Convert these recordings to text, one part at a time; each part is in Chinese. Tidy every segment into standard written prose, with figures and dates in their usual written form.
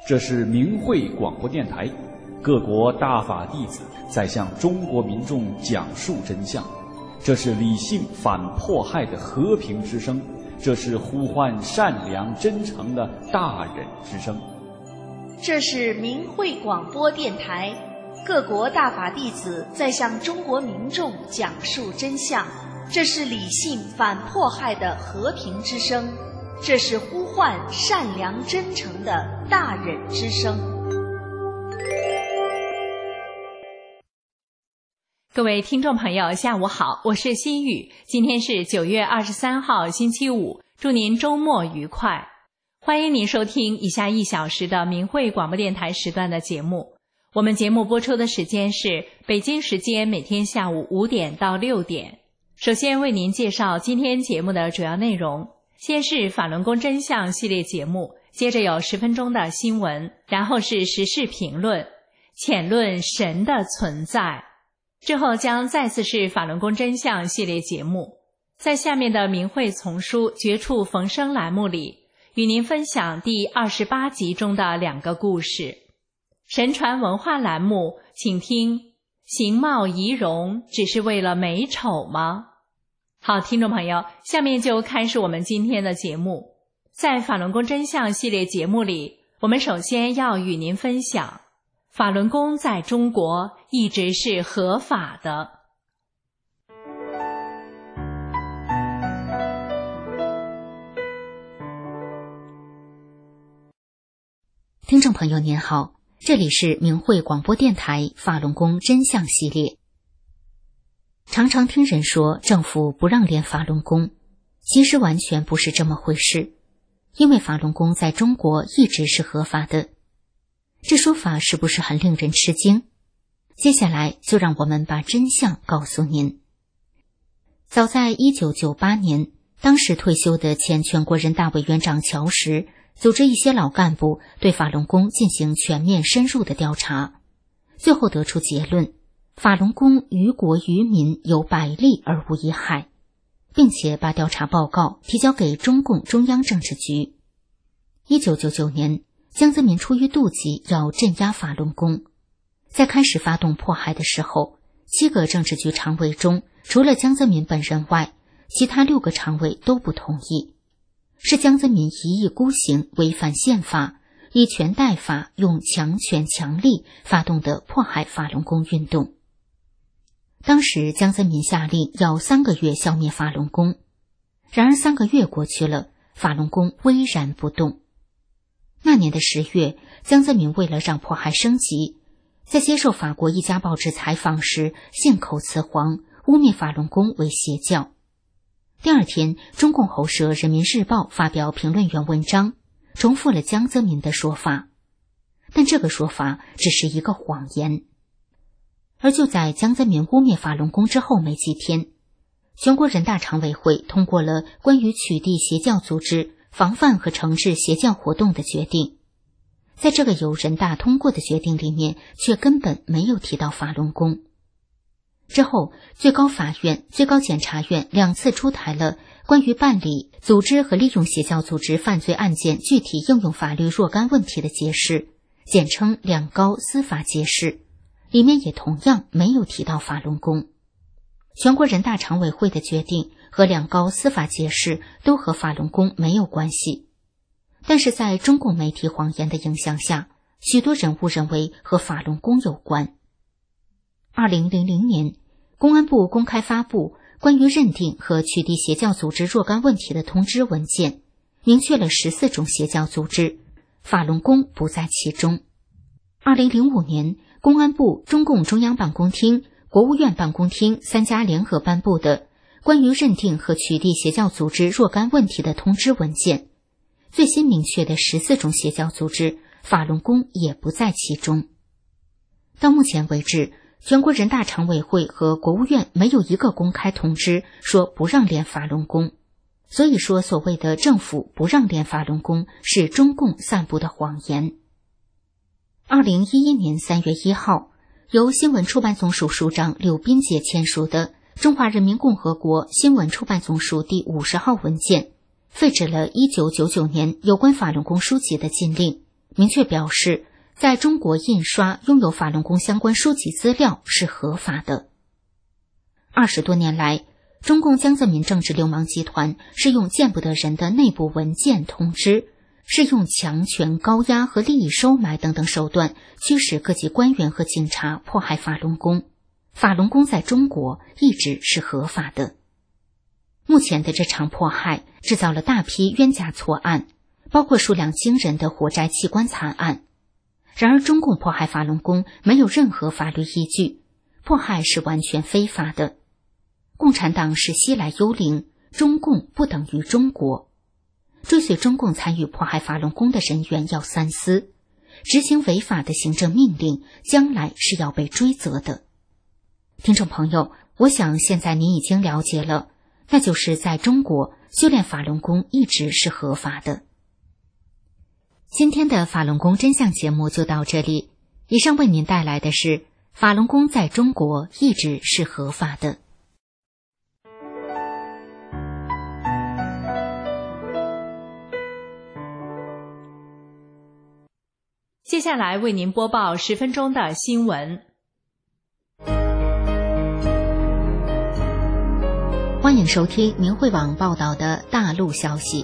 这是明慧广播电台，各国大法弟子在向中国民众讲述真相。这是理性反迫害的和平之声，这是呼唤善良真诚的大忍之声。 这是明慧广播电台，各国大法弟子在向中国民众讲述真相。这是理性反迫害的和平之声，这是呼唤善良真诚的大忍之声。 各位听众朋友，下午好，我是心雨。今天是9月23号，星期五，祝您周末愉快。欢迎您收听以下1小时的明慧广播电台时段的节目。我们节目播出的时间是北京时间每天下午5点到6点。首先为您介绍今天节目的主要内容，先是法轮功真相系列节目，接着有10分钟的新闻，然后是时事评论，浅论神的存在，之后将再次是法轮功真相系列节目。在下面的明慧丛书绝处逢生栏目里，与您分享第28集中的2个故事。神传文化栏目，请听形貌仪容只是为了美丑吗？好，听众朋友，下面就开始我们今天的节目。在法轮功真相系列节目里，我们首先要与您分享法轮功在中国一直是合法的。 听众朋友您好，这里是明慧广播电台法轮功真相系列。常常听人说政府不让练法轮功，其实完全不是这么回事，因为法轮功在中国一直是合法的。这说法是不是很令人吃惊？接下来就让我们把真相告诉您。早在1998年，当时退休的前全国人大委员长乔石组织一些老干部对法轮功进行全面深入的调查，最后得出结论，法轮功于国于民有百利而无一害，并且把调查报告提交给中共中央政治局。1999年，江泽民出于妒忌要镇压法轮功，在开始发动迫害的时候，7个政治局常委中，除了江泽民本人外，其他6个常委都不同意。是江泽民一意孤行，违反宪法，以权代法，用强权强力发动的迫害法轮功运动。当时江泽民下令要3个月消灭法轮功，然而3个月过去了，法轮功巍然不动。那年的10月，江泽民为了让迫害升级，在接受法国一家报纸采访时信口雌黄，污蔑法轮功为邪教。第二天，中共喉舌《人民日报》发表评论员文章，重复了江泽民的说法，但这个说法只是一个谎言。而就在江泽民污蔑法轮功之后没几天，全国人大常委会通过了关于取缔邪教组织、防范和惩治邪教活动的决定。在这个由人大通过的决定里面，却根本没有提到法轮功。之后，最高法院、最高检察院2次出台了关于办理、组织和利用邪教组织犯罪案件具体应用法律若干问题的解释，简称2高司法解释，里面也同样没有提到法轮功。全国人大常委会的决定和2高司法解释都和法轮功没有关系，但是在中共媒体谎言的影响下，许多人误认为和法轮功有关。2000年，公安部公开发布关于认定和取缔邪教组织若干问题的通知文件，明确了14种邪教组织，法轮功不在其中。2005年，公安部、中共中央办公厅、国务院办公厅3家联合颁布的关于认定和取缔邪教组织若干问题的通知文件，最新明确的14种邪教组织，法轮功也不在其中。到目前为止，全国人大常委会和国务院没有一个公开通知说不让练法轮功，所以说所谓的政府不让练法轮功是中共散布的谎言。2011年3月1号，由新闻出版总署署长柳斌杰签署的《中华人民共和国新闻出版总署第50号文件》，废止了1999年有关法轮功书籍的禁令， 明确表示，在中国印刷拥有法轮功相关书籍资料是合法的。20多年来，中共江泽民政治流氓集团是用见不得人的内部文件通知，是用强权高压和利益收买等等手段驱使各级官员和警察迫害法轮功。法轮功在中国一直是合法的。目前的这场迫害制造了大批冤假错案，包括数量惊人的火灾器官惨案。然而中共迫害法轮功没有任何法律依据，迫害是完全非法的。共产党是西来幽灵，中共不等于中国。追随中共参与迫害法轮功的人员要三思，执行违法的行政命令，将来是要被追责的。听众朋友，我想现在您已经了解了，那就是在中国修炼法轮功一直是合法的。今天的法轮功真相节目就到这里，以上为您带来的是法轮功在中国一直是合法的。 接下来为您播报10分钟的新闻。 欢迎收听明慧网报道的大陆消息。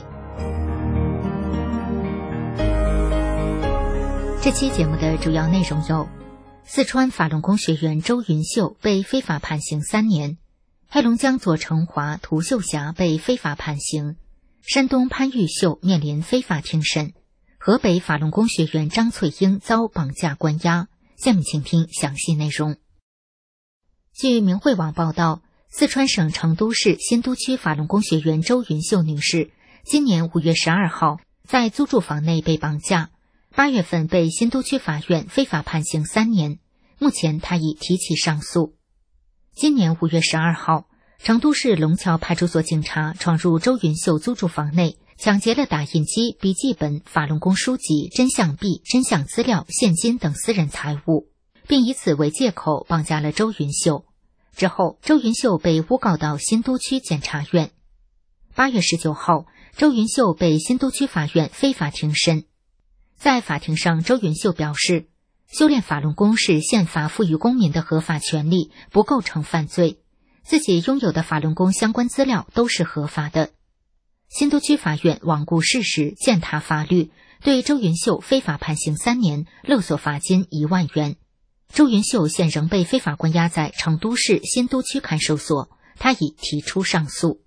这期节目的主要内容有：四川法轮功学员周云秀被非法判刑3年，黑龙江左成华、涂秀霞被非法判刑，山东潘玉秀面临非法庭审，河北法轮功学员张翠英遭绑架关押。下面请听详细内容。据明慧网报道，四川省成都市新都区法轮功学员周云秀女士今年5月12号在租住房内被绑架，8月份被新都区法院非法判刑3年，目前她已提起上诉。今年5月12号，成都市龙桥派出所警察闯入周云秀租住房内，抢劫了打印机、笔记本、法轮功书籍、真相币、真相资料、现金等私人财物，并以此为借口绑架了周云秀。之后，周云秀被诬告到新都区检察院。8月19号，周云秀被新都区法院非法庭审。在法庭上，周云秀表示，修炼法轮功是宪法赋予公民的合法权利，不构成犯罪，自己拥有的法轮功相关资料都是合法的。新都区法院罔顾事实，践踏法律，对周云秀非法判刑3年，勒索罚金1万元。周云秀现仍被非法关押在成都市新都区看守所，他已提出上诉。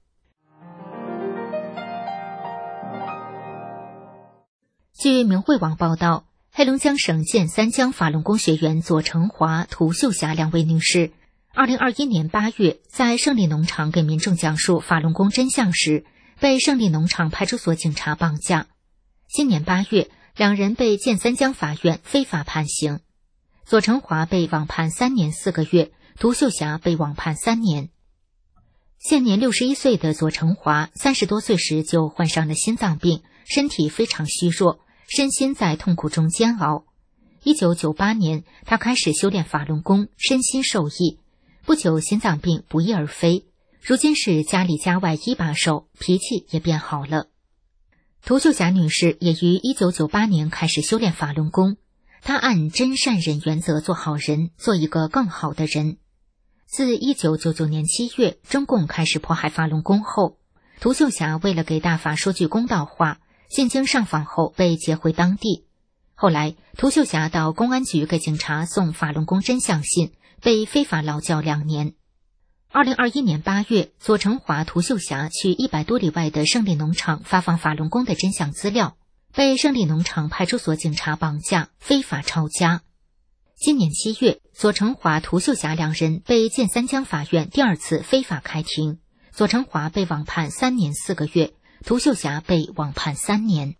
据明慧网报道，黑龙江省建三江法轮功学员左成华、涂秀霞2位女士2021年8月在胜利农场给民众讲述法轮功真相时，被胜利农场派出所警察绑架。今年8月，2人被建三江法院非法判刑，左成华被网判3年4个月，涂秀霞被网判3年。现年61岁的左成华30多岁时就患上了心脏病，身体非常虚弱，身心在痛苦中煎熬。1998年，他开始修炼法轮功，身心受益。不久，心脏病不翼而飞，如今是家里家外一把手，脾气也变好了。涂秀霞女士也于1998年开始修炼法轮功，她按真善忍原则做好人，做一个更好的人。自1999年7月中共开始迫害法轮功后，涂秀霞为了给大法说句公道话，进京上访后被劫回当地。后来，涂秀霞到公安局给警察送法轮功真相信，被非法劳教2年。2021年8月，左成华、涂秀霞去100多里外的胜利农场发放法轮功的真相资料，被胜利农场派出所警察绑架，非法抄家。今年7月，左成华、涂秀霞2人被建三江法院第2次非法开庭，左成华被网判3年4个月，涂秀霞被网判3年。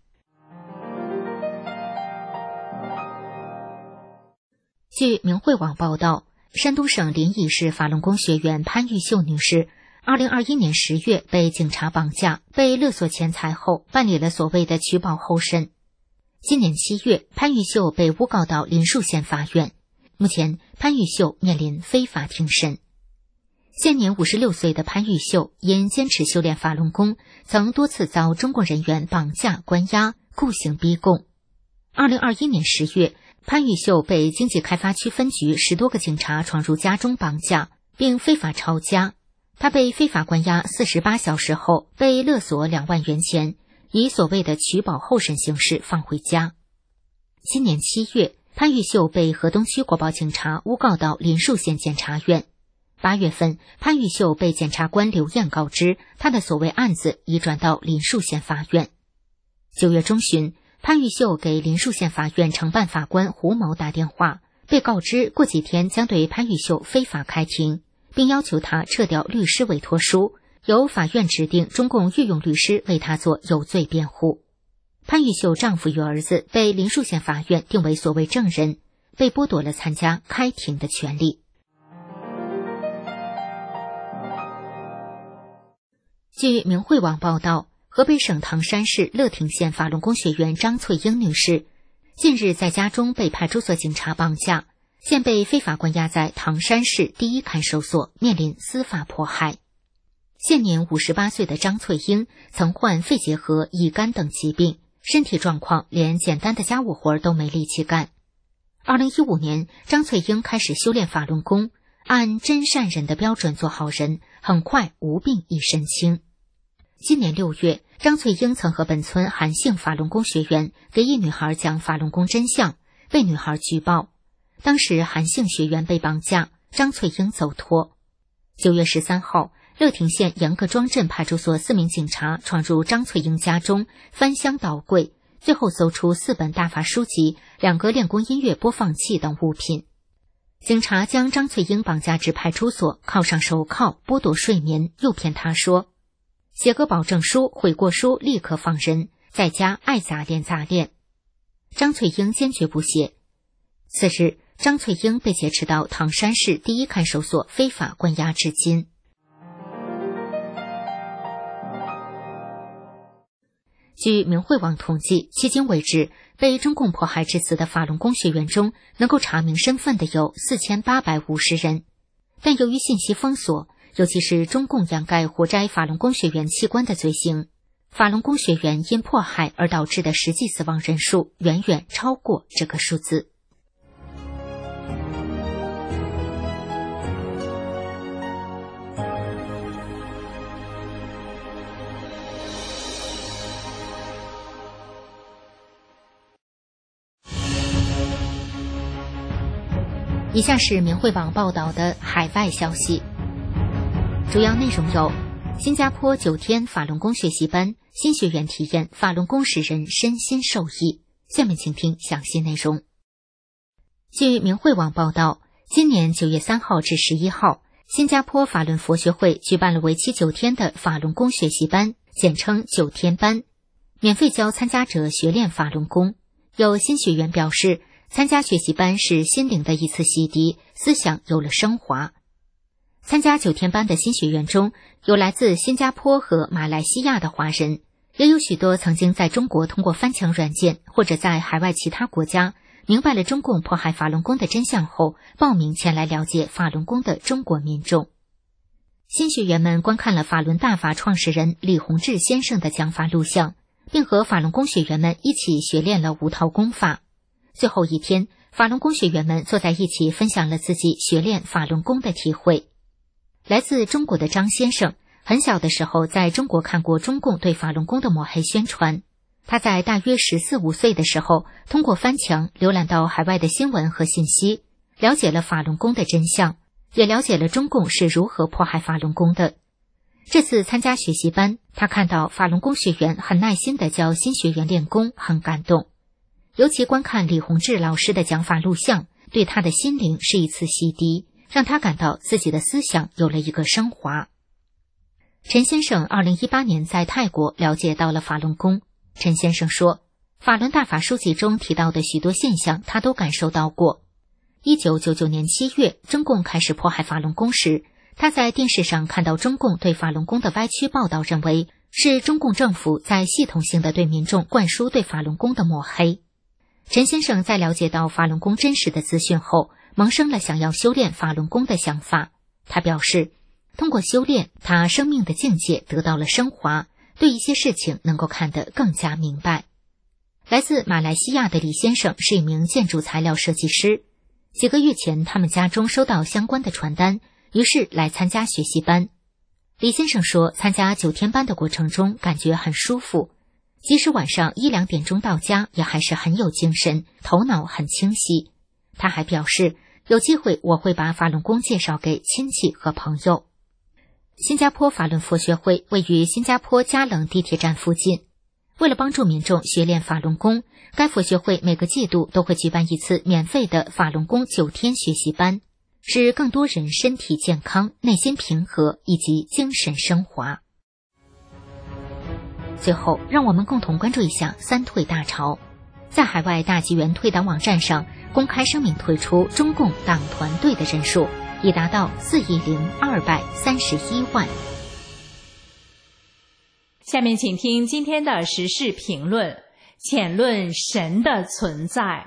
据明慧网报道，山东省临沂市法轮功学员潘玉秀女士2021年10月被警察绑架，被勒索钱财后办理了所谓的取保候审。今年7月，潘玉秀被诬告到临沭县法院，目前潘玉秀面临非法庭审。现年56岁的潘玉秀因坚持修炼法轮功，曾多次遭中共人员绑架、关押、酷刑逼供。 2021年10月，潘玉秀被经济开发区分局10多个警察闯入家中绑架，并非法抄家。他被非法关押48小时后，被勒索2万元钱，以所谓的取保候审形式放回家。今年7月，潘玉秀被河东区国保警察诬告到临树县检察院。8月份，潘玉秀被检察官刘燕告知，他的所谓案子已转到临树县法院。9月中旬，潘玉秀给临树县法院承办法官胡某打电话，被告知过几天将对潘玉秀非法开庭，并要求他撤掉律师委托书，由法院指定中共御用律师为他做有罪辩护。潘玉秀丈夫与儿子被临树县法院定为所谓证人，被剥夺了参加开庭的权利。据明慧网报道，河北省唐山市乐亭县法轮功学员张翠英女士近日在家中被派出所警察绑架，现被非法关押在唐山市第一看守所，面临司法迫害。现年58岁的张翠英曾患肺结核、乙肝等疾病，身体状况连简单的家务活都没力气干。2015年，张翠英开始修炼法轮功，按真善人的标准做好人，很快无病一身轻。今年6月，张翠英曾和本村韩姓法轮功学员给一女孩讲法轮功真相，被女孩举报。当时韩姓学员被绑架，张翠英走脱。9月13号，乐亭县杨各庄镇派出所4名警察闯入张翠英家中，翻箱倒柜，最后搜出4本大法书籍、2个练功音乐播放器等物品。警察将张翠英绑架至派出所，铐上手铐，剥夺睡眠，诱骗她说：写个保证书，悔过书立刻放人，在家爱咋练咋练。张翠英坚决不写。次日，张翠英被劫持到唐山市第一看守所非法关押至今。据明慧网统计，迄今为止，被中共迫害致死的法轮功学员中，能够查明身份的有4850人。但由于信息封锁，尤其是中共掩盖活摘法轮功学员器官的罪行，法轮功学员因迫害而导致的实际死亡人数远远超过这个数字。以下是明慧网报道的海外消息，主要内容有：新加坡9天法轮功学习班，新学员体验法轮功使人身心受益。下面请听详细内容。据明慧网报道，今年9月3号至11号，新加坡法轮佛学会举办了为期9天的法轮功学习班，简称9天班，免费教参加者学练法轮功。有新学员表示，参加学习班是心灵的一次洗涤，思想有了升华。参加9天班的新学员中，有来自新加坡和马来西亚的华人，也有许多曾经在中国通过翻墙软件或者在海外其他国家明白了中共迫害法轮功的真相后，报名前来了解法轮功的中国民众。新学员们观看了法轮大法创始人李洪志先生的讲法录像，并和法轮功学员们一起学练了5套功法。最后一天，法轮功学员们坐在一起分享了自己学练法轮功的体会。来自中国的张先生很小的时候在中国看过中共对法轮功的抹黑宣传，他在大约14、15岁的时候，通过翻墙浏览到海外的新闻和信息，了解了法轮功的真相，也了解了中共是如何迫害法轮功的。这次参加学习班，他看到法轮功学员很耐心地教新学员练功，很感动。尤其观看李洪志老师的讲法录像，对他的心灵是一次洗涤，让他感到自己的思想有了一个升华。陈先生2018年在泰国了解到了法轮功。陈先生说，法轮大法书籍中提到的许多现象他都感受到过。1999年7月，中共开始迫害法轮功时，他在电视上看到中共对法轮功的歪曲报道，认为是中共政府在系统性的对民众灌输对法轮功的抹黑。陈先生在了解到法轮功真实的资讯后，萌生了想要修炼法轮功的想法。他表示，通过修炼，他生命的境界得到了升华，对一些事情能够看得更加明白。 来自马来西亚的李先生是一名建筑材料设计师，几个月前他们家中收到相关的传单，于是来参加学习班。李先生说，参加9天班的过程中感觉很舒服，即使晚上1、2点钟到家也还是很有精神，头脑很清晰。他还表示，有机会我会把法轮功介绍给亲戚和朋友。新加坡法轮佛学会位于新加坡嘉冷地铁站附近。为了帮助民众学练法轮功，该佛学会每个季度都会举办一次免费的法轮功9天学习班，使更多人身体健康、内心平和以及精神升华。最后，让我们共同关注一下三退大潮。在海外大纪元退党网站上公开声明，退出中共党团队的人数已达到4.231亿。 下面请听今天的时事评论，浅论神的存在。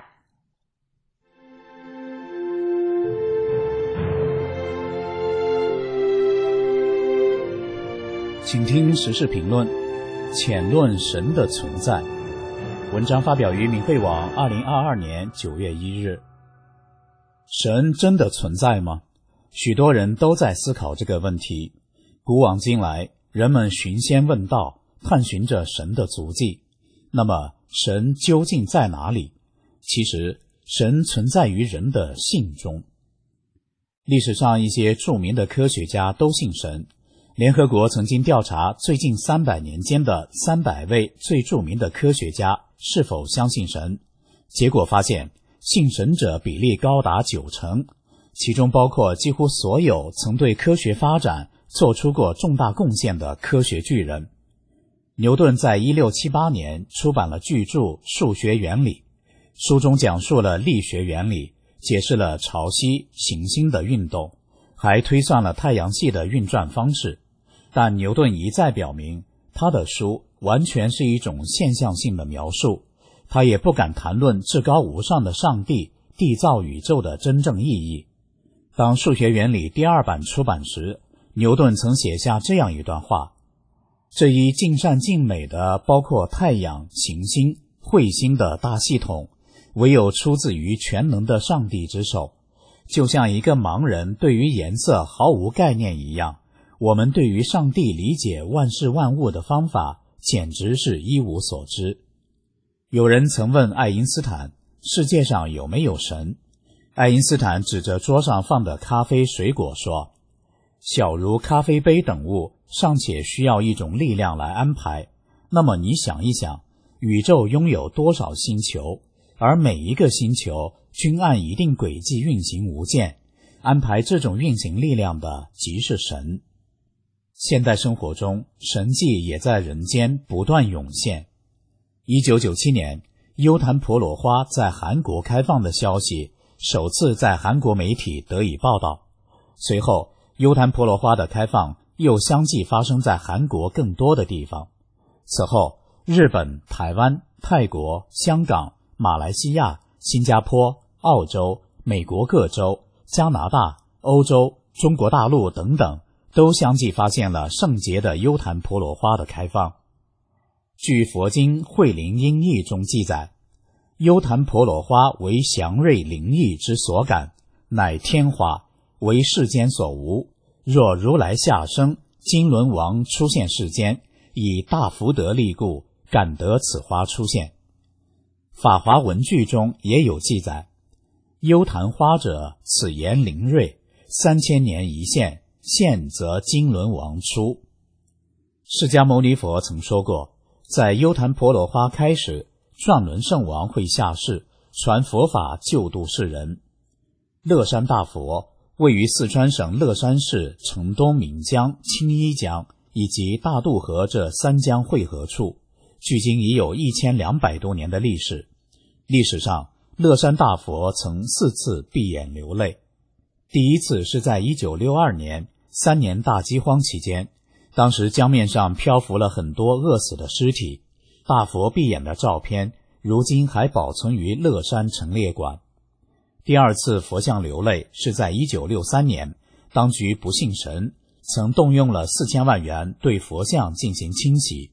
请听时事评论，浅论神的存在。文章发表于明慧网2022年9月1日。神真的存在吗？许多人都在思考这个问题。古往今来，人们寻仙问道，探寻着神的足迹。那么，神究竟在哪里？其实，神存在于人的信中。历史上一些著名的科学家都信神。联合国曾经调查最近300年间的300位最著名的科学家是否相信神，结果发现，信神者比例高达90%，其中包括几乎所有曾对科学发展做出过重大贡献的科学巨人。牛顿在1678年出版了巨著《数学原理》，书中讲述了力学原理，解释了潮汐、行星的运动，还推算了太阳系的运转方式。但牛顿一再表明，他的书完全是一种现象性的描述，他也不敢谈论至高无上的上帝缔造宇宙的真正意义。当《数学原理》第2版出版时，牛顿曾写下这样一段话：这一尽善尽美的包括太阳、行星、彗星的大系统，唯有出自于全能的上帝之手。就像一个盲人对于颜色毫无概念一样，我们对于上帝理解万事万物的方法简直是一无所知。有人曾问爱因斯坦，世界上有没有神？爱因斯坦指着桌上放的咖啡、水果说，小如咖啡杯等物尚且需要一种力量来安排，那么你想一想，宇宙拥有多少星球，而每一个星球均按一定轨迹运行无间，安排这种运行力量的即是神。现代生活中，神迹也在人间不断涌现。1997年，优昙婆罗花在韩国开放的消息首次在韩国媒体得以报道。随后，优昙婆罗花的开放又相继发生在韩国更多的地方。此后，日本、台湾、泰国、香港、马来西亚、新加坡、澳洲、美国各州、加拿大、欧洲、中国大陆等等都相继发现了圣洁的优昙婆罗花的开放。据佛经慧灵音译中记载，优昙婆罗花为祥瑞灵异之所感，乃天花，为世间所无。若如来下生，金轮王出现世间，以大福德力故，感得此花出现。法华文句中也有记载，优昙花者，此言灵瑞，3000年一现，现则金轮王出。释迦牟尼佛曾说过，在优昙婆罗花开始，转轮圣王会下世，传佛法救度世人。乐山大佛位于四川省乐山市城东岷江、青衣江以及大渡河这3江汇合处，距今已有1200多年的历史。历史上，乐山大佛曾4次闭眼流泪。第一次是在1962年3年大饥荒期间，当时江面上漂浮了很多饿死的尸体，大佛闭眼的照片如今还保存于乐山陈列馆。第二次佛像流泪是在1963年，当局不信神，曾动用了4000万元对佛像进行清洗，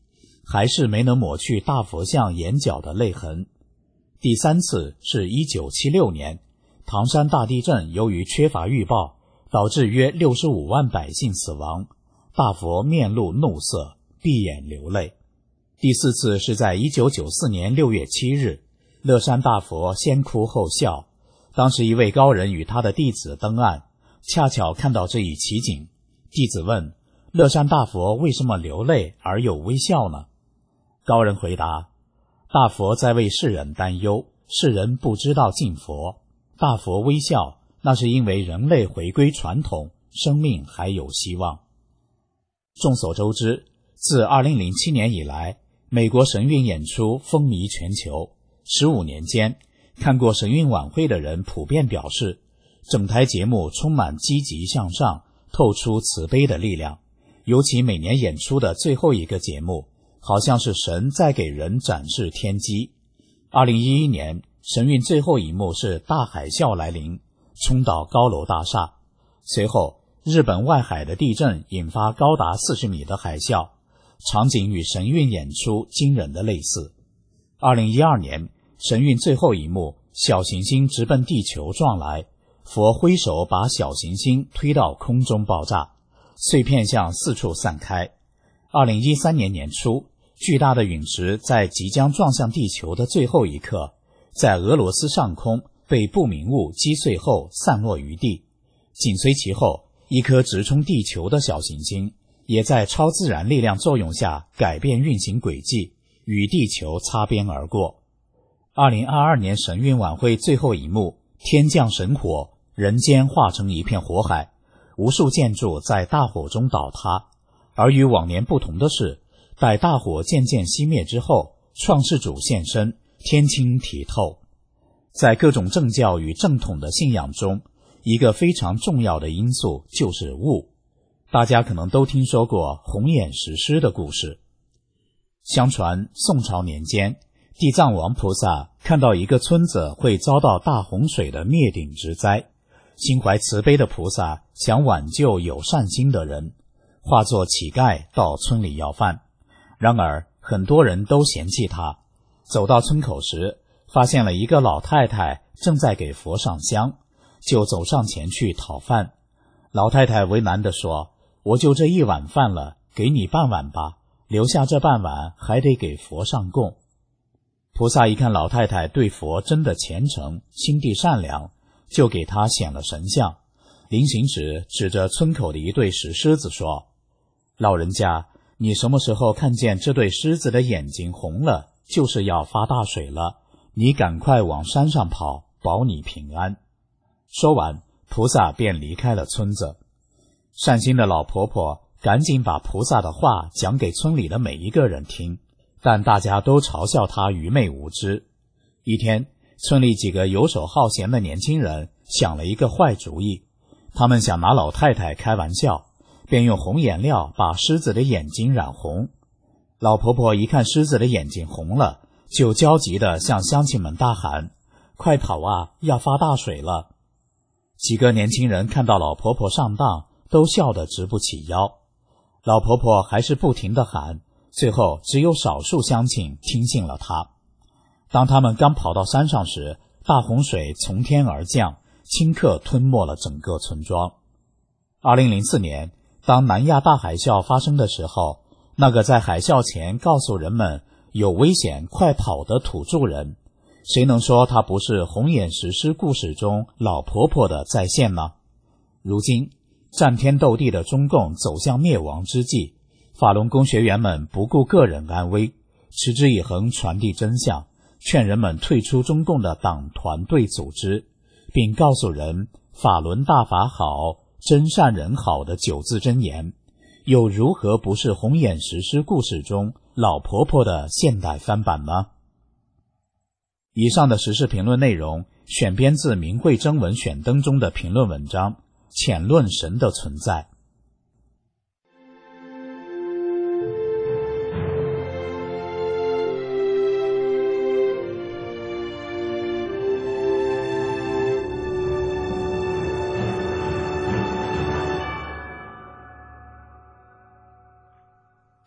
还是没能抹去大佛像眼角的泪痕。第3次是1976年，唐山大地震由于缺乏预报，导致约65万百姓死亡，大佛面露怒色，闭眼流泪。第4次是在1994年6月7日，乐山大佛先哭后笑。当时一位高人与他的弟子登岸，恰巧看到这一奇景。弟子问：乐山大佛为什么流泪而又微笑呢？高人回答：大佛在为世人担忧，世人不知道敬佛。大佛微笑，那是因为人类回归传统，生命还有希望。众所周知，自2007年以来，美国神韵演出风靡全球。15年间，看过神韵晚会的人普遍表示，整台节目充满积极向上，透出慈悲的力量。尤其每年演出的最后一个节目，好像是神在给人展示天机。2011年，神韵最后一幕是大海啸来临，冲倒高楼大厦。随后，日本外海的地震引发高达40米的海啸，场景与神韵演出惊人的类似。2012年，神韵最后一幕，小行星直奔地球撞来，佛挥手把小行星推到空中爆炸，碎片向四处散开。2013年年初，巨大的陨石在即将撞向地球的最后一刻，在俄罗斯上空被不明物击碎后散落于地。紧随其后，一颗直冲地球的小行星也在超自然力量作用下改变运行轨迹，与地球擦边而过。2022年神韵晚会最后一幕，天降神火，人间化成一片火海，无数建筑在大火中倒塌。而与往年不同的是，待大火渐渐熄灭之后，创世主现身，天清体透。在各种正教与正统的信仰中，一个非常重要的因素就是雾。大家可能都听说过红眼石狮的故事。相传宋朝年间，地藏王菩萨看到一个村子会遭到大洪水的灭顶之灾，心怀慈悲的菩萨想挽救有善心的人，化作乞丐到村里要饭。然而很多人都嫌弃他，走到村口时，发现了一个老太太正在给佛上香，就走上前去讨饭。老太太为难地说：我就这一碗饭了，给你半碗吧，留下这半碗还得给佛上供。菩萨一看老太太对佛真的虔诚，心地善良，就给她显了神像。临行时指着村口的一对石狮子说：老人家，你什么时候看见这对狮子的眼睛红了，就是要发大水了，你赶快往山上跑，保你平安。说完，菩萨便离开了村子。善心的老婆婆赶紧把菩萨的话讲给村里的每一个人听，但大家都嘲笑她愚昧无知。一天，村里几个游手好闲的年轻人想了一个坏主意，他们想拿老太太开玩笑，便用红颜料把狮子的眼睛染红。老婆婆一看狮子的眼睛红了，就焦急地向乡亲们大喊：快跑啊，要发大水了！几个年轻人看到老婆婆上当，都笑得直不起腰。老婆婆还是不停地喊，最后只有少数乡亲听信了她。当他们刚跑到山上时，大洪水从天而降，顷刻吞没了整个村庄。2004年，当南亚大海啸发生的时候，那个在海啸前告诉人们有危险快跑的土著人，谁能说他不是红眼石狮故事中老婆婆的再现呢？如今战天斗地的中共走向灭亡之际，法轮功学员们不顾个人安危，持之以恒传递真相，劝人们退出中共的党团队组织，并告诉人法轮大法好，真善人好的9字真言，又如何不是红眼石狮故事中老婆婆的现代翻版呢？以上的时事评论内容选编自明慧征文选登中的评论文章《浅论神的存在》。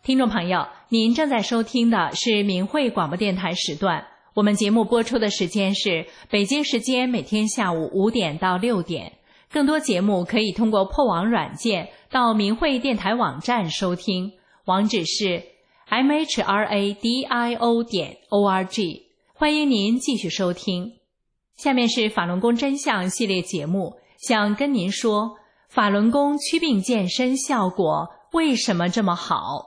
听众朋友，您正在收听的是明慧广播电台时段，我们节目播出的时间是北京时间每天下午5点到6点。更多节目可以通过破网软件到明慧电台网站收听，网址是 mhradio.org。 欢迎您继续收听。下面是法轮功真相系列节目，想跟您说法轮功祛病健身效果为什么这么好。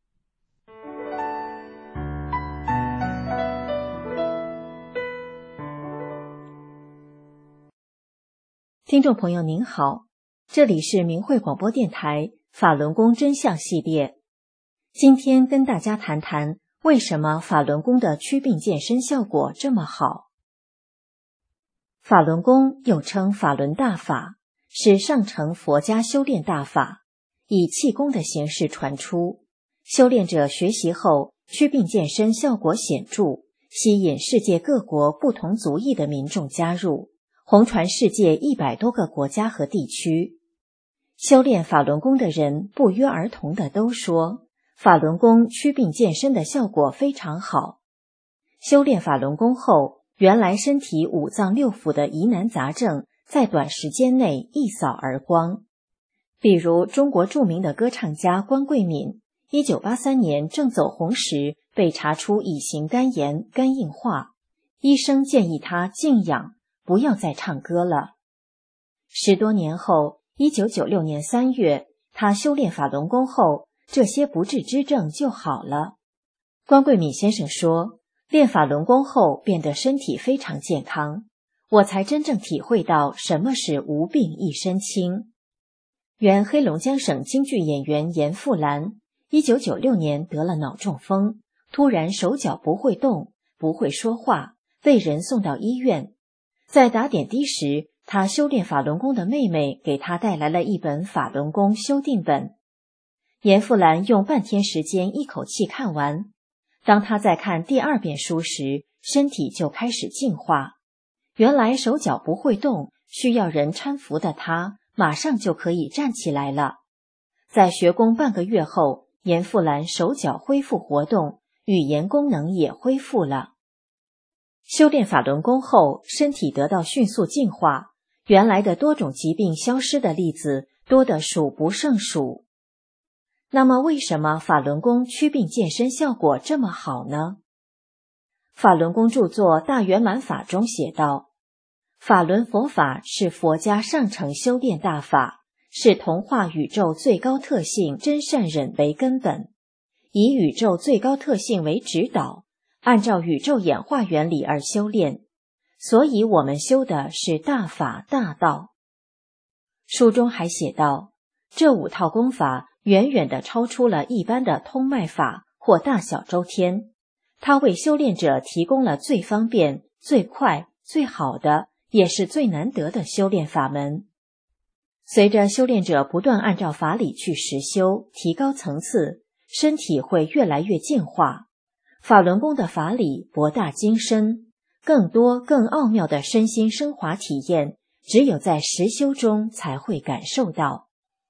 听众朋友您好，这里是明慧广播电台法轮功真相系列。今天跟大家谈谈为什么法轮功的祛病健身效果这么好。法轮功又称法轮大法，是上乘佛家修炼大法，以气功的形式传出，修炼者学习后祛病健身效果显著，吸引世界各国不同族裔的民众加入，红传世界100多个国家和地区。修炼法轮功的人不约而同的都说，法轮功祛病健身的效果非常好。修炼法轮功后，原来身体5脏6腑的疑难杂症在短时间内一扫而光。比如中国著名的歌唱家关桂敏，1983年正走红时被查出乙型肝炎、肝硬化，医生建议他静养，不要再唱歌了。10多年后，1996年3月，他修炼法轮功后，这些不治之症就好了。关桂敏先生说，练法轮功后变得身体非常健康，我才真正体会到什么是无病一身轻。原黑龙江省京剧演员严复兰，1996年得了脑中风，突然手脚不会动，不会说话，被人送到医院。在打点滴时，他修炼法轮功的妹妹给他带来了一本法轮功修订本。严复兰用半天时间一口气看完，当他在看第2遍书时，身体就开始净化。原来手脚不会动，需要人搀扶的他，马上就可以站起来了。在学功半个月后，严复兰手脚恢复活动，语言功能也恢复了。修炼法轮功后，身体得到迅速净化，原来的多种疾病消失的例子多得数不胜数。那么为什么法轮功祛病健身效果这么好呢？法轮功著作《大圆满法》中写道，法轮佛法是佛家上乘修炼大法，是同化宇宙最高特性真善忍为根本，以宇宙最高特性为指导，按照宇宙演化原理而修炼，所以我们修的是大法大道。书中还写道，这5套功法远远地超出了一般的通脉法或大小周天，它为修炼者提供了最方便、最快、最好的，也是最难得的修炼法门。随着修炼者不断按照法理去实修，提高层次，身体会越来越净化。法轮功的法理博大精深，更多更奥妙的身心升华体验，只有在实修中才会感受到。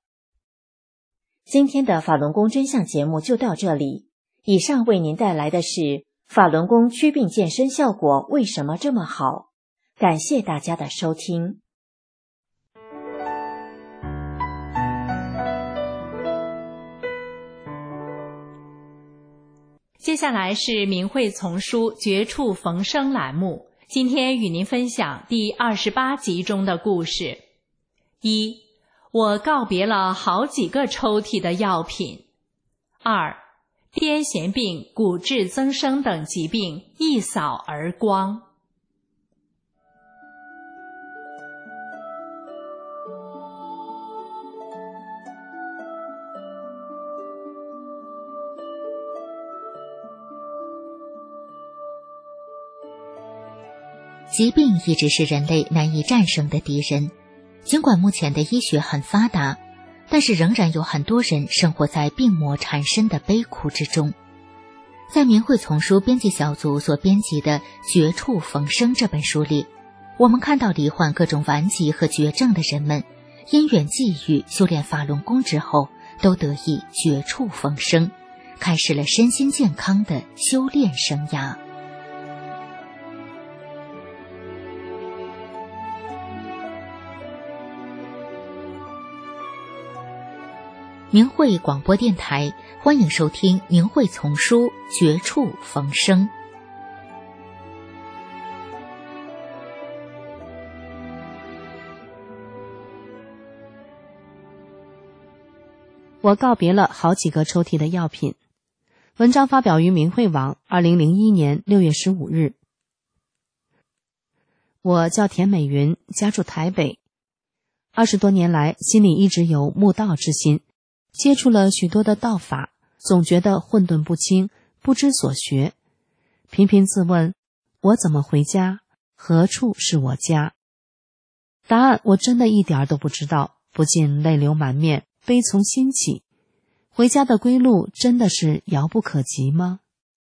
今天的法轮功真相节目就到这里，以上为您带来的是法轮功祛病健身效果为什么这么好，感谢大家的收听。 接下来是明慧丛书绝处逢生栏目，今天与您分享第28集中的故事。1. 我告别了好几个抽屉的药品。2. 癫痫病、骨质增生等疾病一扫而光。 疾病一直是人类难以战胜的敌人，尽管目前的医学很发达，但是仍然有很多人生活在病魔缠身的悲苦之中。在明慧丛书编辑小组所编辑的《绝处逢生》这本书里，我们看到罹患各种顽疾和绝症的人们，因缘际遇修炼法轮功之后，都得以绝处逢生， 开始了身心健康的修炼生涯。明慧广播电台，欢迎收听明慧丛书《绝处逢生》。 我告别了好几个抽屉的药品。文章发表于明慧网2001年6月15日。我叫田美云，家住台北。20多年来，心里一直有慕道之心，接触了许多的道法，总觉得混沌不清，不知所学。频频自问，我怎么回家？何处是我家？答案我真的一点都不知道，不禁泪流满面，悲从心起。回家的归路真的是遥不可及吗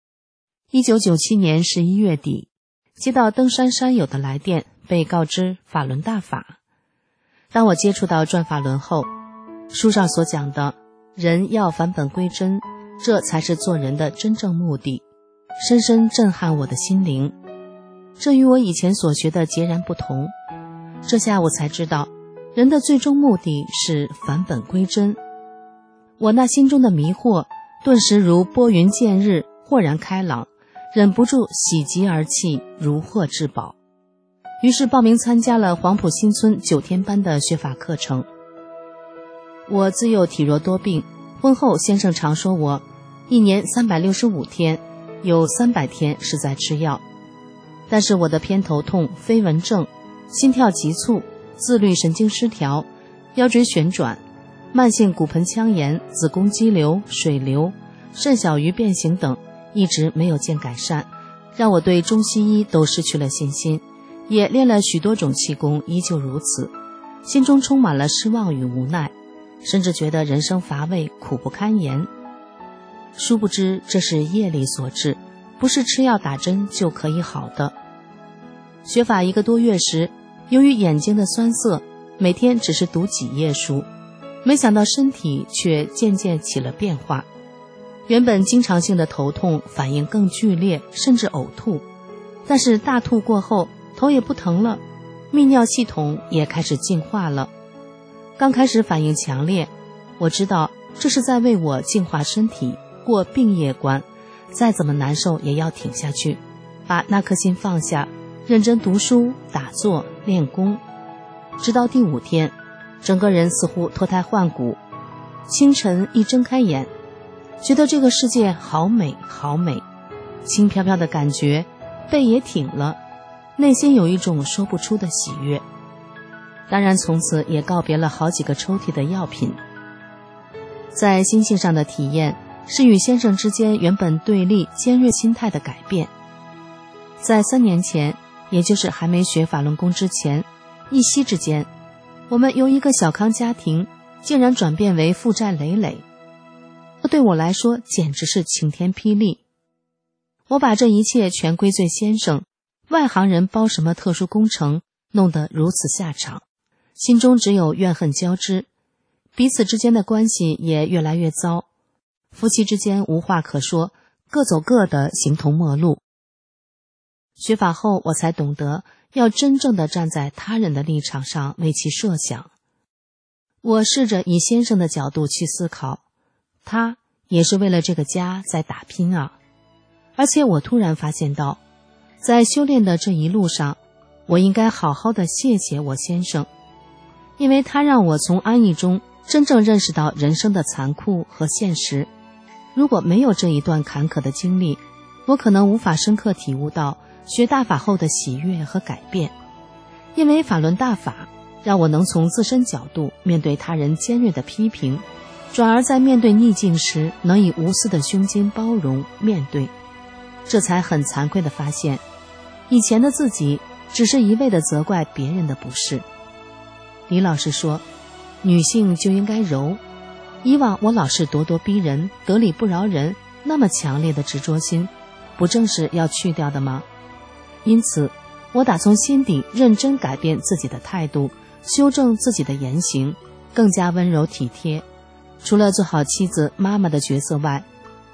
？1997年11月底，接到登山山友的来电，被告知法轮大法。当我接触到转法轮后，书上所讲的人要返本归真，这才是做人的真正目的，深深震撼我的心灵。这与我以前所学的截然不同。这下我才知道，人的最终目的是返本归真。我那心中的迷惑顿时如拨云见日，豁然开朗，忍不住喜极而泣，如获至宝。于是报名参加了黄埔新村9天班的学法课程。我自幼体弱多病，婚后先生常说我1年365天，有300天是在吃药。但是我的偏头痛、飞蚊症、心跳急促、自律神经失调、腰椎旋转、慢性骨盆腔炎、子宫肌瘤、水瘤、肾小鱼变形等一直没有见改善，让我对中西医都失去了信心，也练了许多种气功，依旧如此，心中充满了失望与无奈，甚至觉得人生乏味，苦不堪言。殊不知这是业力所致，不是吃药打针就可以好的。学法1个多月时，由于眼睛的酸涩，每天只是读几页书，没想到身体却渐渐起了变化。原本经常性的头痛反应更剧烈，甚至呕吐，但是大吐过后头也不疼了，泌尿系统也开始净化了。刚开始反应强烈，我知道这是在为我净化身体，过病业关，再怎么难受也要挺下去，把那颗心放下，认真读书、打坐、练功。直到第5天，整个人似乎脱胎换骨。清晨一睁开眼，觉得这个世界好美好美，轻飘飘的感觉，背也挺了，内心有一种说不出的喜悦。当然从此也告别了好几个抽屉的药品。在心性上的体验是与先生之间原本对立尖锐心态的改变。在3年前，也就是还没学法轮功之前，一夕之间，我们由一个小康家庭竟然转变为负债累累，这对我来说简直是晴天霹雳。我把这一切全归罪先生，外行人包什么特殊工程，弄得如此下场，心中只有怨恨交织，彼此之间的关系也越来越糟，夫妻之间无话可说，各走各的，形同陌路。学法后，我才懂得要真正的站在他人的立场上为其设想。我试着以先生的角度去思考，他也是为了这个家在打拼啊。而且我突然发现到，在修炼的这一路上，我应该好好的谢谢我先生，因为他让我从安逸中真正认识到人生的残酷和现实。如果没有这一段坎坷的经历，我可能无法深刻体悟到学大法后的喜悦和改变。因为法轮大法让我能从自身角度面对他人尖锐的批评，转而在面对逆境时能以无私的胸襟包容面对。这才很惭愧地发现，以前的自己只是一味地责怪别人的不是。李老师说，女性就应该柔。以往我老是咄咄逼人，得理不饶人，那么强烈的执着心，不正是要去掉的吗？因此，我打从心底认真改变自己的态度，修正自己的言行，更加温柔体贴。除了做好妻子、妈妈的角色外，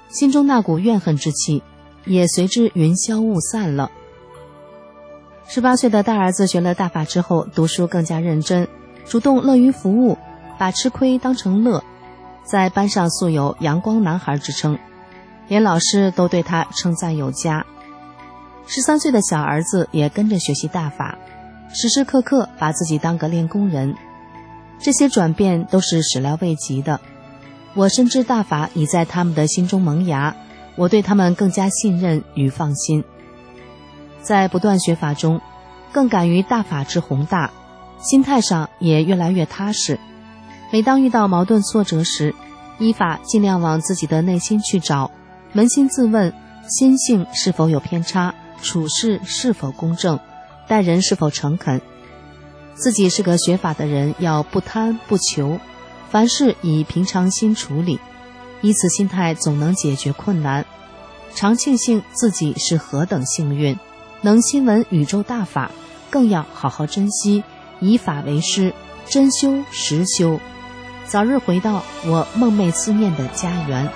心中那股怨恨之气也随之云消雾散了。18岁的大儿子学了大法之后，读书更加认真，主动乐于服务，把吃亏当成乐，在班上素有阳光男孩之称，连老师都对他称赞有加。13岁的小儿子也跟着学习大法，时时刻刻把自己当个练功人。这些转变都是始料未及的。我深知大法已在他们的心中萌芽，我对他们更加信任与放心。在不断学法中，更感于大法之宏大，心态上也越来越踏实。每当遇到矛盾挫折时，依法尽量往自己的内心去找，扪心自问，心性是否有偏差，处事是否公正，待人是否诚恳。自己是个学法的人，要不贪不求，凡事以平常心处理，以此心态总能解决困难。常庆幸自己是何等幸运，能亲闻宇宙大法，更要好好珍惜，以法为师，真修实修，早日回到我梦寐思念的家园。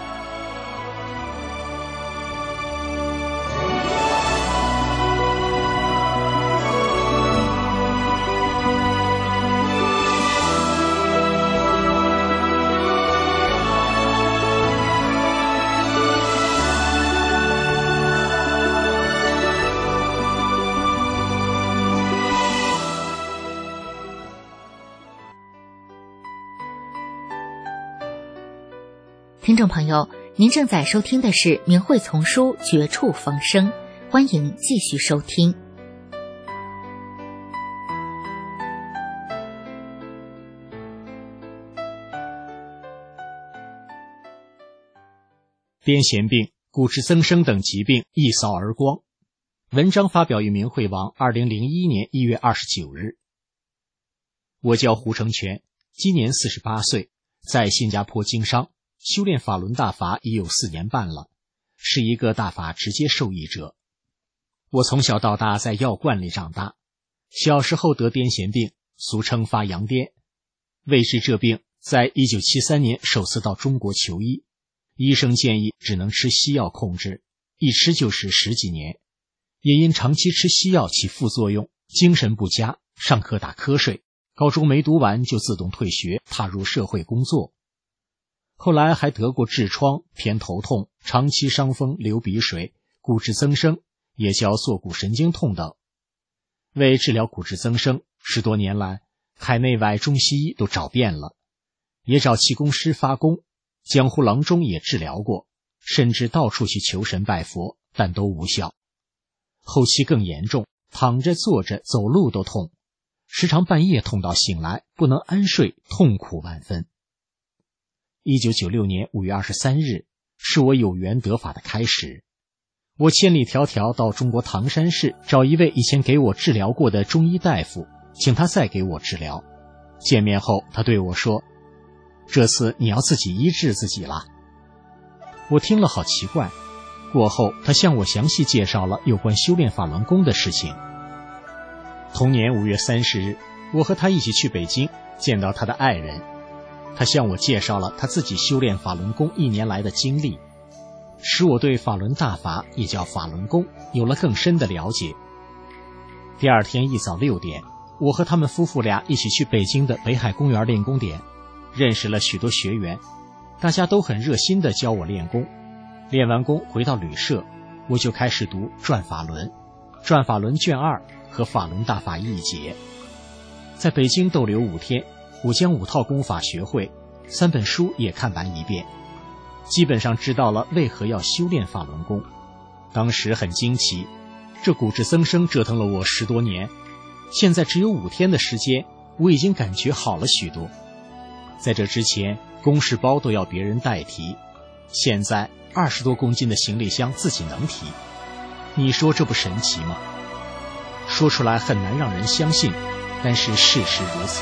听众朋友，您正在收听的是明慧丛书《绝处逢生》，欢迎继续收听。 癫痫病、骨质增生等疾病一扫而光。文章发表于明慧网2001年1月29日。我叫胡成全，今年48岁，在新加坡经商，修炼法轮大法已有4年半了，是一个大法直接受益者。我从小到大在药罐里长大，小时候得癫痫病，俗称发羊癫。为治这病，在1973年首次到中国求医，医生建议只能吃西药控制，一吃就是10几年。也因长期吃西药起副作用，精神不佳，上课打瞌睡，高中没读完就自动退学，踏入社会工作。后来还得过痔疮、偏头痛、长期伤风、流鼻水、骨质增生，也叫坐骨神经痛等。为治疗骨质增生，10多年来，海内外中西医都找遍了，也找气功师发功，江湖郎中也治疗过，甚至到处去求神拜佛，但都无效。后期更严重，躺着坐着走路都痛，时常半夜痛到醒来不能安睡，痛苦万分。1996年5月23日是我有缘得法的开始。我千里迢迢到中国唐山市找一位以前给我治疗过的中医大夫，请他再给我治疗。见面后他对我说，这次你要自己医治自己了。我听了好奇怪，过后他向我详细介绍了有关修炼法轮功的事情。同年5月30日，我和他一起去北京见到他的爱人，他向我介绍了他自己修炼法轮功1年来的经历，使我对法轮大法也叫法轮功有了更深的了解。第二天一早6点，我和他们夫妇俩一起去北京的北海公园练功点，认识了许多学员，大家都很热心地教我练功。练完功回到旅社，我就开始读《转法轮》、《转法轮卷2和《法轮大法一解》。在北京逗留5天，我将5套功法学会，3本书也看完一遍，基本上知道了为何要修炼法轮功。当时很惊奇，这骨质增生折腾了我10多年，现在只有5天的时间，我已经感觉好了许多。在这之前，公事包都要别人代提，现在20多公斤的行李箱自己能提，你说这不神奇吗？说出来很难让人相信，但是事实如此。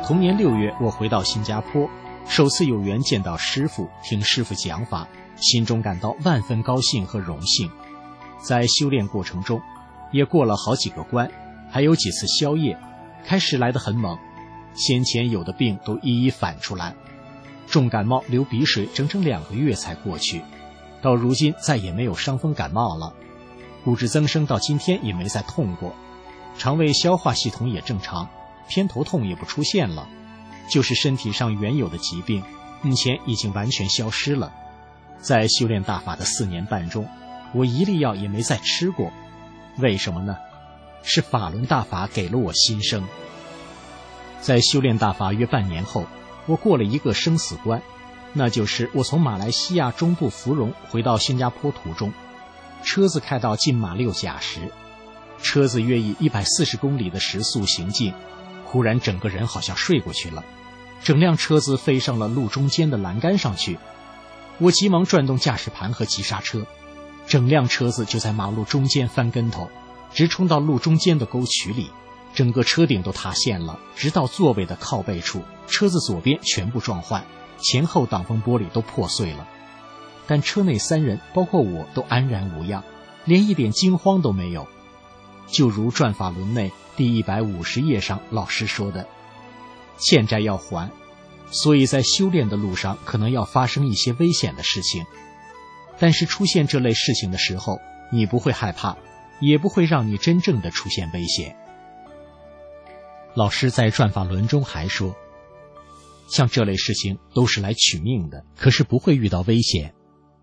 同年6月，我回到新加坡，首次有缘见到师父，听师父讲法，心中感到万分高兴和荣幸。在修炼过程中，也过了好几个关，还有几次宵夜，开始来得很猛，先前有的病都一一反出来，重感冒流鼻水整整2个月才过去，到如今再也没有伤风感冒了，骨质增生到今天也没再痛过，肠胃消化系统也正常，偏头痛也不出现了，就是身体上原有的疾病目前已经完全消失了。在修炼大法的4年半中，我一粒药也没再吃过，为什么呢？是法轮大法给了我新生。在修炼大法约半年后，我过了一个生死关，那就是我从马来西亚中部芙蓉回到新加坡途中，车子开到近马六甲时，车子约以140公里的时速行进，忽然整个人好像睡过去了，整辆车子飞上了路中间的栏杆上去，我急忙转动驾驶盘和急刹车，整辆车子就在马路中间翻跟头，直冲到路中间的沟渠里，整个车顶都塌陷了，直到座位的靠背处，车子左边全部撞坏，前后挡风玻璃都破碎了。但车内3人包括我都安然无恙，连一点惊慌都没有。就如转法轮内第150页上老师说的，欠债要还，所以在修炼的路上可能要发生一些危险的事情，但是出现这类事情的时候，你不会害怕，也不会让你真正的出现危险。老师在转法轮中还说，像这类事情都是来取命的，可是不会遇到危险。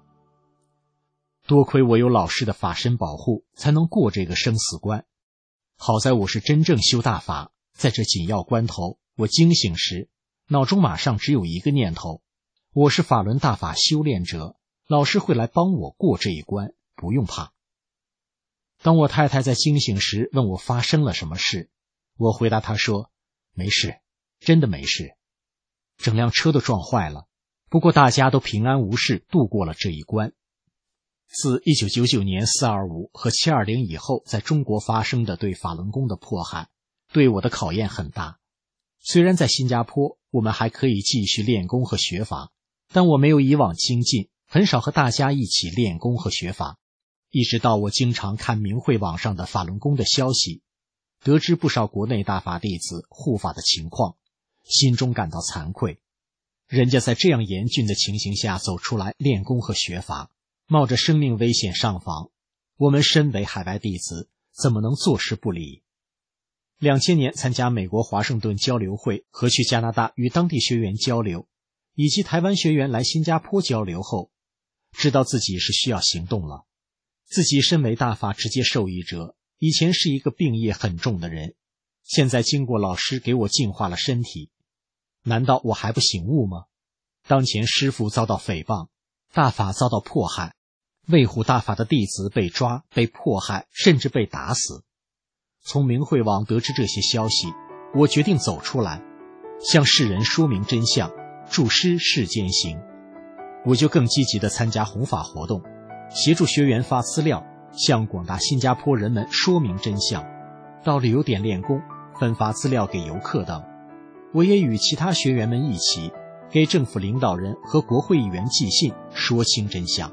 多亏我有老师的法身保护，才能过这个生死关。好在我是真正修大法，在这紧要关头，我惊醒时，脑中马上只有一个念头，我是法轮大法修炼者，老师会来帮我过这一关，不用怕。当我太太在惊醒时问我发生了什么事，我回答她说，没事，真的没事，整辆车都撞坏了，不过大家都平安无事度过了这一关。自1999年425和720以后在中国发生的对法轮功的迫害，对我的考验很大。虽然在新加坡我们还可以继续练功和学法，但我没有以往精进，很少和大家一起练功和学法。一直到我经常看明慧网上的法轮功的消息，得知不少国内大法弟子护法的情况，心中感到惭愧。人家在这样严峻的情形下走出来练功和学法，冒着生命危险上访，我们身为海外弟子，怎么能坐视不理？2000年参加美国华盛顿交流会和去加拿大与当地学员交流，以及台湾学员来新加坡交流后，知道自己是需要行动了。自己身为大法直接受益者，以前是一个病业很重的人，现在经过老师给我净化了身体，难道我还不醒悟吗？当前师父遭到诽谤，大法遭到迫害，维护大法的弟子被抓、被迫害，甚至被打死。从明慧网得知这些消息，我决定走出来，向世人说明真相，助师世间行。我就更积极地参加弘法活动，协助学员发资料，向广大新加坡人们说明真相，到旅游点练功，分发资料给游客等。我也与其他学员们一起，给政府领导人和国会议员寄信，说清真相。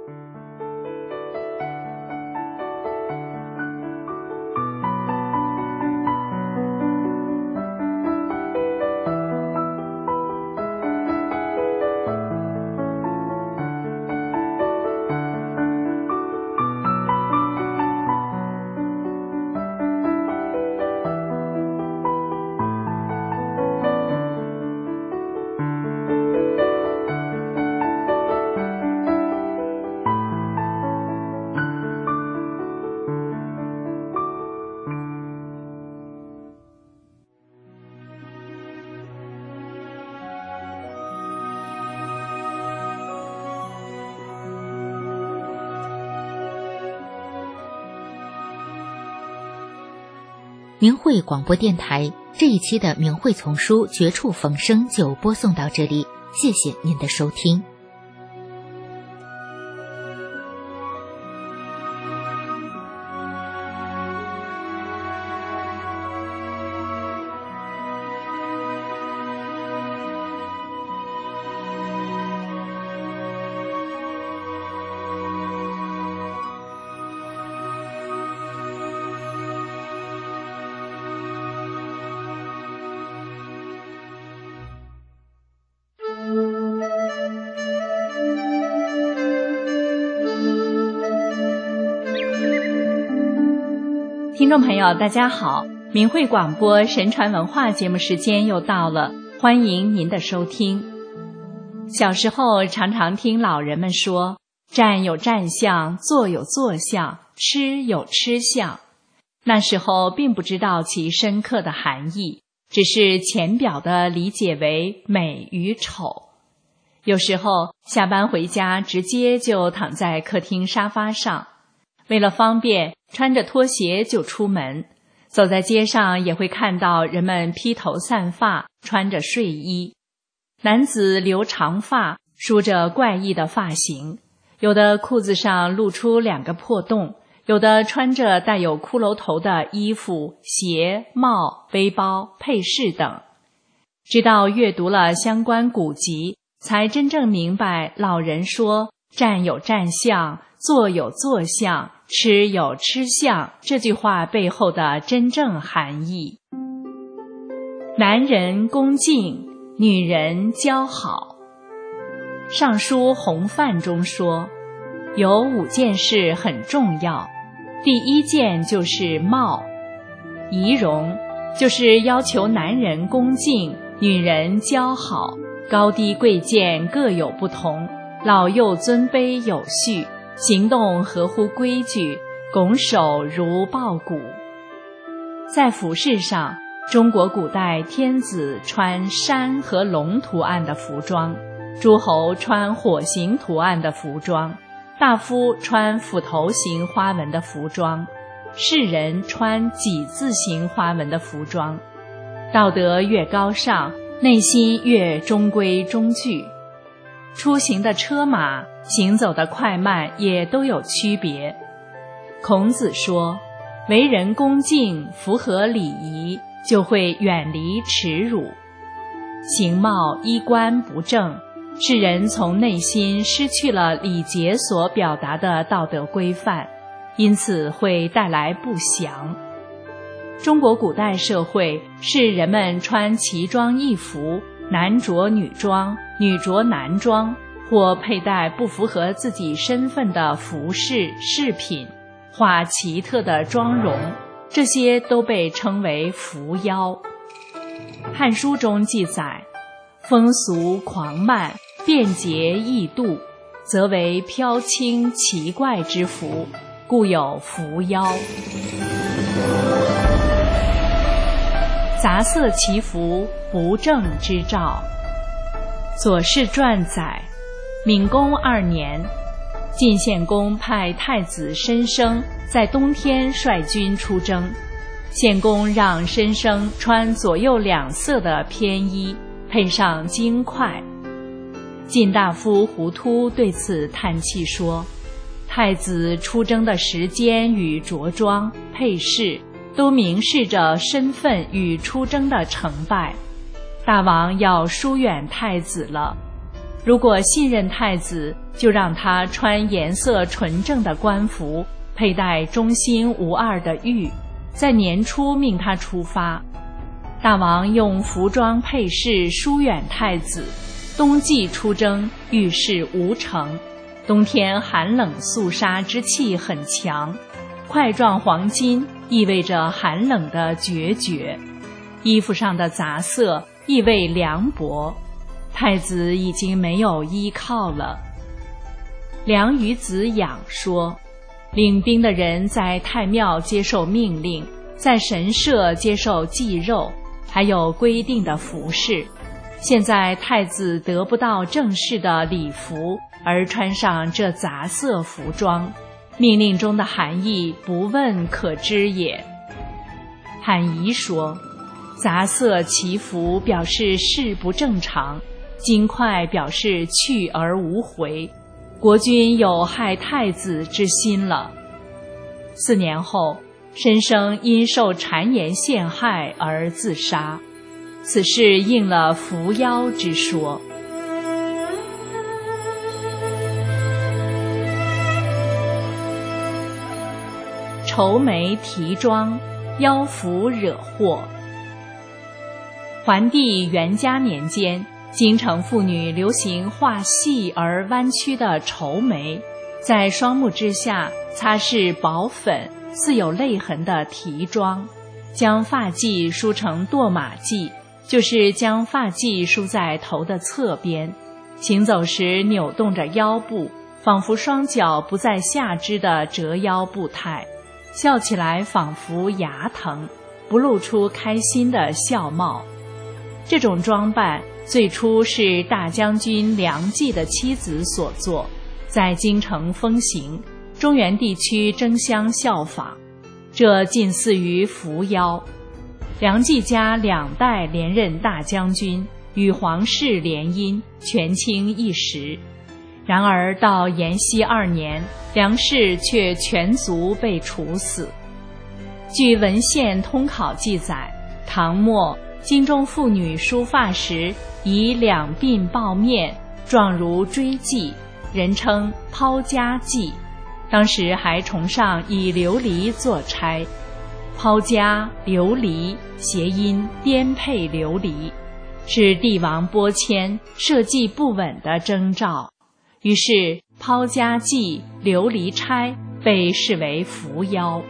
明慧广播电台这一期的明慧丛书绝处逢生就播送到这里，谢谢您的收听。 听众朋友大家好，明慧广播神传文化节目时间又到了，欢迎您的收听。小时候常常听老人们说，站有站相，坐有坐相，吃有吃相。那时候并不知道其深刻的含义，只是浅表的理解为美与丑。有时候下班回家直接就躺在客厅沙发上，为了方便，穿着拖鞋就出门。走在街上也会看到人们披头散发，穿着睡衣。男子留长发，梳着怪异的发型，有的裤子上露出2个破洞，有的穿着带有骷髅头的衣服、鞋、帽、背包、配饰等。直到阅读了相关古籍，才真正明白老人说站有站相，坐有坐相，吃有吃相这句话背后的真正含义。男人恭敬，女人姣好。尚书洪范中说，有5件事很重要，第1件就是貌。仪容就是要求男人恭敬，女人姣好，高低贵贱各有不同，老幼尊卑有序，行动合乎规矩，拱手如抱鼓。在服饰上，中国古代天子穿山和龙图案的服装，诸侯穿火形图案的服装，大夫穿斧头形花纹的服装，士人穿几字形花纹的服装。道德越高尚，内心越中规中矩。出行的车马，行走的快慢也都有区别。孔子说，为人恭敬，符合礼仪，就会远离耻辱。形貌衣冠不正，使人从内心失去了礼节所表达的道德规范，因此会带来不祥。中国古代社会是人们穿奇装异服，男着女装，女着男装，或佩戴不符合自己身份的服饰饰品，画奇特的妆容，这些都被称为服妖。汉书中记载，风俗狂慢，便捷易度，则为飘轻奇怪之服，故有服妖。杂色其服，不正之兆。左氏传载，闵公2年，晋献公派太子申生在冬天率军出征，献公让申生穿左右2色的偏衣，配上金块。晋大夫胡突对此叹气说，太子出征的时间与着装配饰都明示着身份与出征的成败，大王要疏远太子了。如果信任太子，就让他穿颜色纯正的官服，佩戴忠心无二的玉，在年初命他出发。大王用服装配饰疏远太子，冬季出征，遇事无成。冬天寒冷肃杀之气很强，块状黄金意味着寒冷的决绝，衣服上的杂色意味凉薄，太子已经没有依靠了。梁于子养说，领兵的人在太庙接受命令，在神社接受祭肉，还有规定的服饰。现在太子得不到正式的礼服，而穿上这杂色服装，命令中的含义不问可知也。韩仪说，杂色其服表示事不正常，金块表示去而无回，国君有害太子之心了。4年后，申生因受谗言陷害而自杀，此事应了伏妖之说。愁眉提妆，妖服惹祸。桓帝元嘉年间，京城妇女流行画细而弯曲的愁眉，在双目之下擦拭薄粉， 似有泪痕的提妆，将发髻梳成堕马髻，就是将发髻梳在头的侧边，行走时扭动着腰部，仿佛双脚不在下肢的折腰步态，笑起来仿佛牙疼，不露出开心的笑貌。这种装扮最初是大将军梁冀的妻子所做，在京城风行，中原地区争相效仿，这近似于扶腰。梁冀家2代连任大将军，与皇室联姻，权倾一时。然而到延熙2年，梁氏却全族被处死。据文献通考记载，唐末京中妇女梳发时以2鬓抱面，状如锥髻，人称抛家髻。当时还崇尚以琉璃做钗，抛家琉璃谐音颠沛流离，是帝王拨迁社稷不稳的征兆。于是抛家髻、琉璃钗被视为扶腰。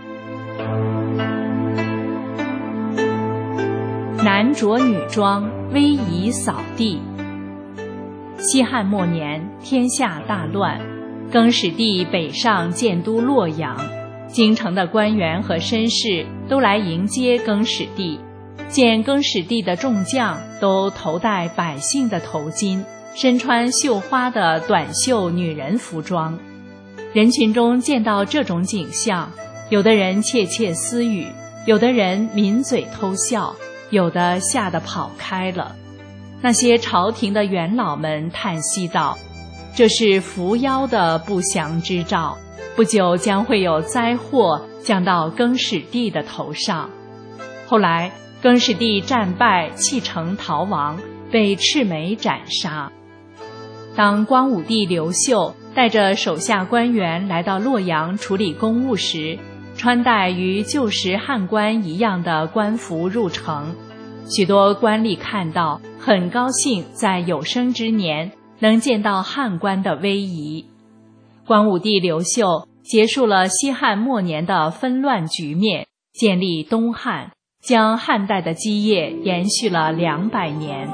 男着女装，威仪扫地。西汉末年，天下大乱，更始帝北上建都洛阳，京城的官员和绅士都来迎接更始帝。见更始帝的众将都头戴百姓的头巾，身穿绣花的短袖女人服装。人群中见到这种景象，有的人窃窃私语，有的人抿嘴偷笑，有的吓得跑开了。那些朝廷的元老们叹息道：这是扶腰的不祥之兆，不久将会有灾祸降到更始帝的头上。后来更始帝战败，弃城逃亡，被赤眉斩杀。当光武帝刘秀带着手下官员来到洛阳处理公务时，穿戴与旧时汉官一样的官服入城，许多官吏看到，很高兴在有生之年能见到汉官的威仪。光武帝刘秀结束了西汉末年的纷乱局面，建立东汉，将汉代的基业延续了200年。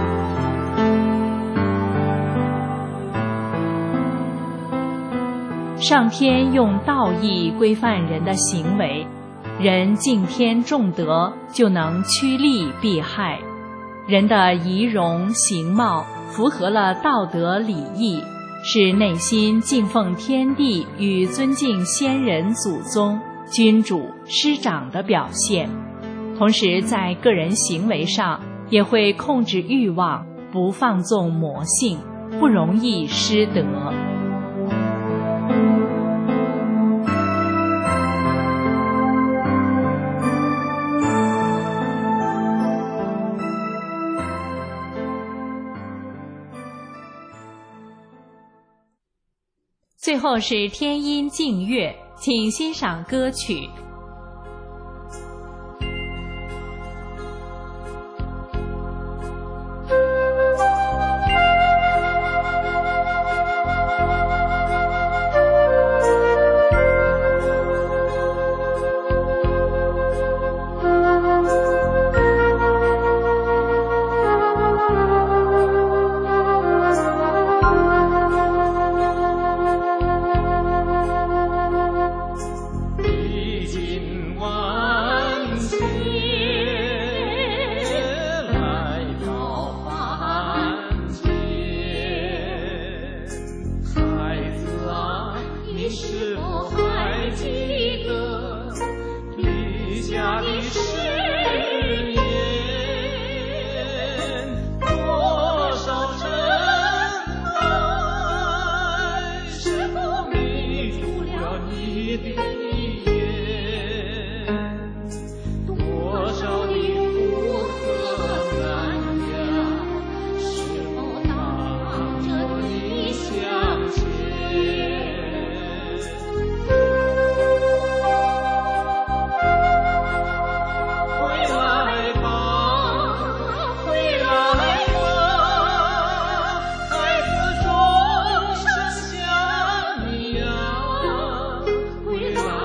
上天用道义规范人的行为，人敬天重德，就能趋利避害。人的仪容形貌符合了道德礼义，是内心敬奉天地与尊敬先人祖宗、君主、师长的表现。同时在个人行为上也会控制欲望，不放纵魔性，不容易失德。最后是天音静乐，请欣赏歌曲。 回来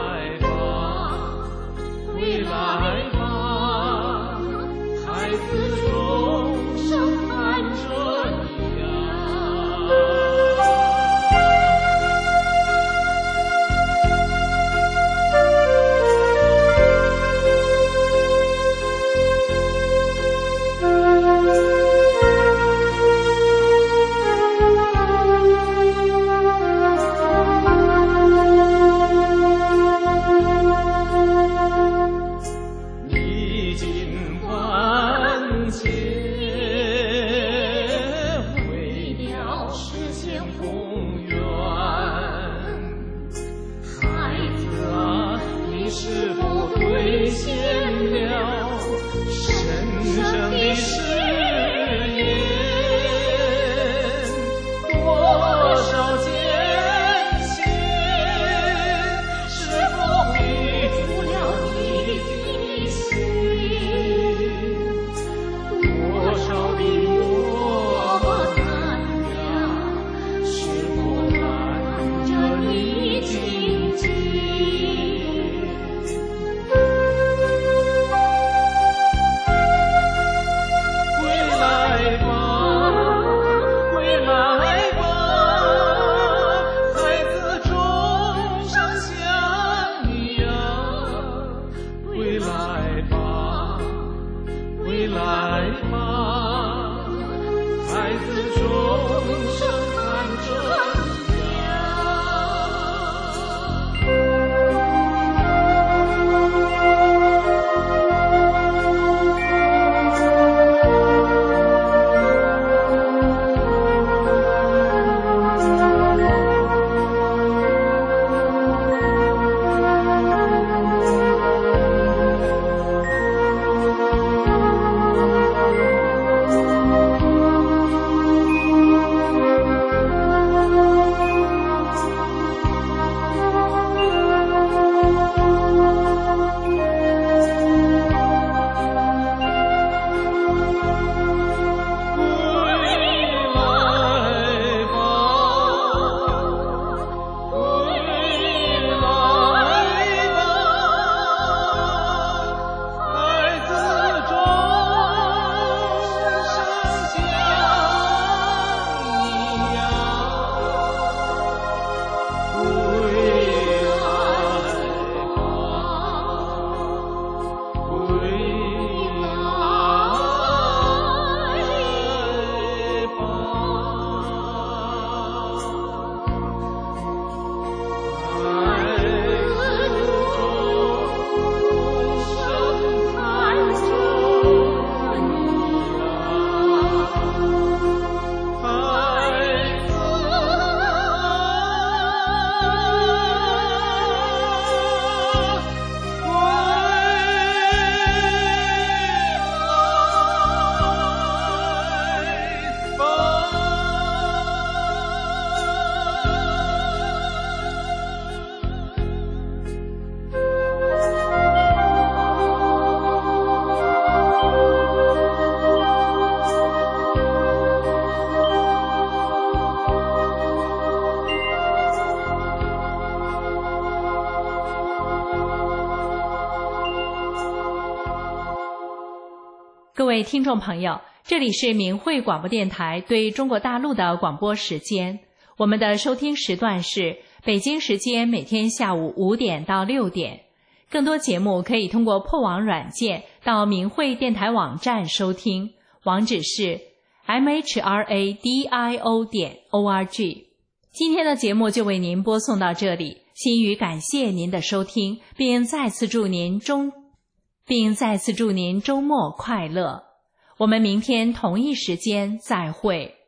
实现宏愿。孩子啊，你是否兑现了神圣的誓言？多少艰辛，是否迷住了你的心？多少的磨难，是否拦着你荆棘？归来吧，归来吧，孩子终生想你呀。归来吧，归来吧，孩子终生看着你呀。 各位听众朋友，这里是明慧广播电台对中国大陆的广播时间。我们的收听时段是北京时间每天下午5点到6点。更多节目可以通过破网软件到明慧电台网站收听，网址是 mhradio.org。今天的节目就为您播送到这里，心语感谢您的收听，并再次祝您周末快乐。我们明天同一时间再会。